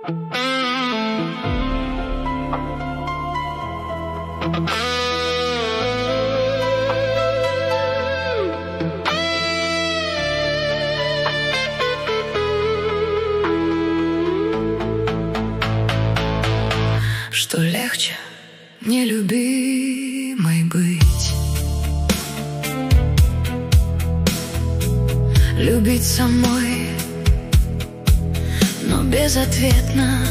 Что легче нелюбимой быть, любить самой, но безответно,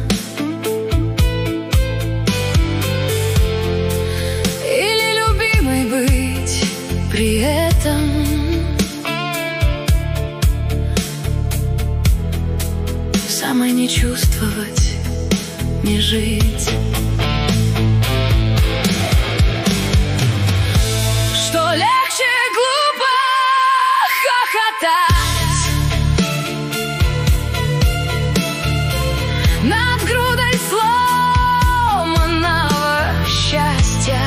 или любимой быть при этом, самой не чувствовать, не жить. Что легче глупо хохотать над грудой сломанного счастья,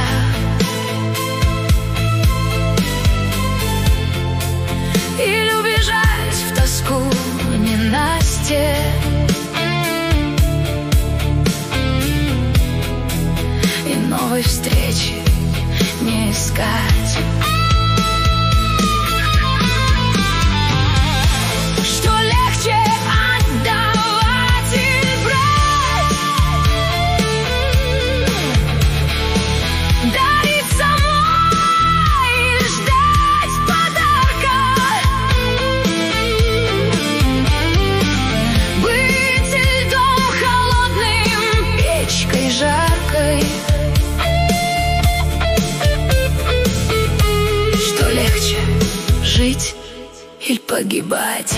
или убежать в тоску ненастье, новой встречи не искать. Что легче отдавать или брать, дарить самой или ждать подарка, быть льдом холодным, печкой жаркой. Жить или погибать?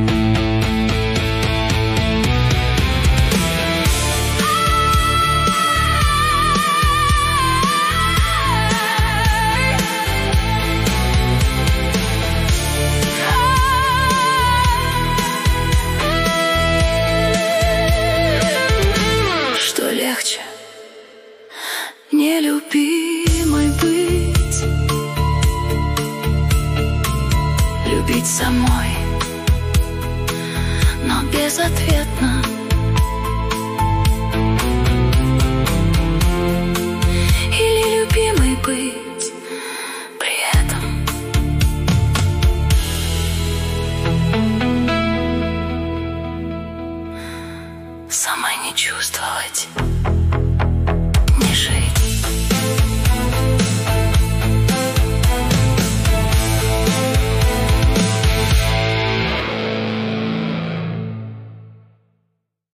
Что легче нелюбимой быть, любить самой, но безответно, или любимой быть при этом. Самой не чувствовать.